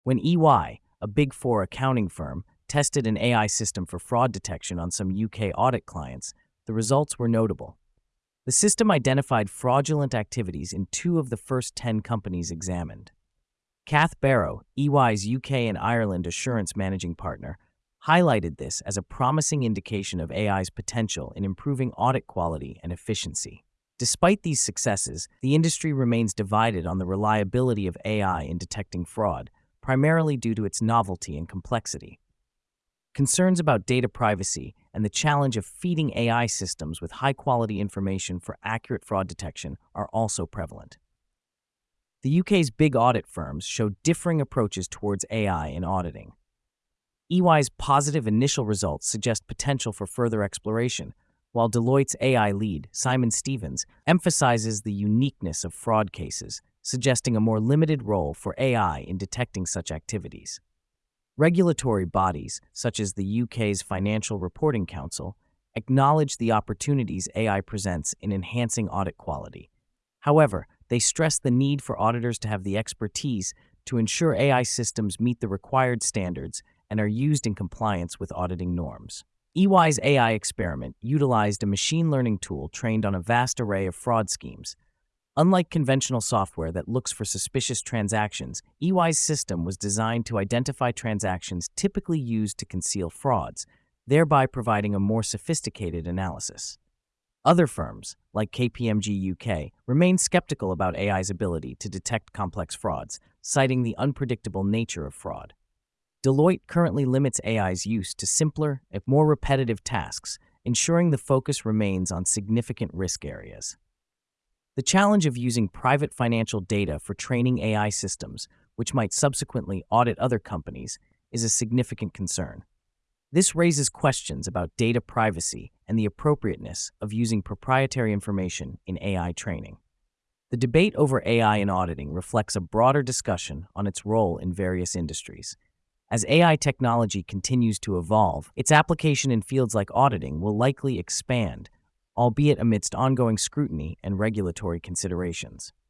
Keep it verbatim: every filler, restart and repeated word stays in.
When E Y, a Big Four accounting firm, tested an A I system for fraud detection on some U K audit clients, the results were notable. The system identified fraudulent activities in two of the first ten companies examined. Kath Barrow, E Y's U K and Ireland assurance managing partner, highlighted this as a promising indication of A I's potential in improving audit quality and efficiency. Despite these successes, the industry remains divided on the reliability of A I in detecting fraud, primarily due to its novelty and complexity. Concerns about data privacy and the challenge of feeding A I systems with high-quality information for accurate fraud detection are also prevalent. The U K's big audit firms show differing approaches towards A I in auditing. E Y's positive initial results suggest potential for further exploration, while Deloitte's A I lead, Simon Stevens, emphasizes the uniqueness of fraud cases, suggesting a more limited role for A I in detecting such activities. Regulatory bodies, such as the U K's Financial Reporting Council, acknowledge the opportunities A I presents in enhancing audit quality. However, they stress the need for auditors to have the expertise to ensure A I systems meet the required standards and are used in compliance with auditing norms. E Y's A I experiment utilized a machine learning tool trained on a vast array of fraud schemes. Unlike conventional software that looks for suspicious transactions, E Y's system was designed to identify transactions typically used to conceal frauds, thereby providing a more sophisticated analysis. Other firms, like K P M G U K, remain skeptical about A I's ability to detect complex frauds, citing the unpredictable nature of fraud. Deloitte currently limits A I's use to simpler, if more repetitive tasks, ensuring the focus remains on significant risk areas. The challenge of using private financial data for training A I systems, which might subsequently audit other companies, is a significant concern. This raises questions about data privacy and the appropriateness of using proprietary information in A I training. The debate over A I in auditing reflects a broader discussion on its role in various industries. As A I technology continues to evolve, its application in fields like auditing will likely expand, albeit amidst ongoing scrutiny and regulatory considerations.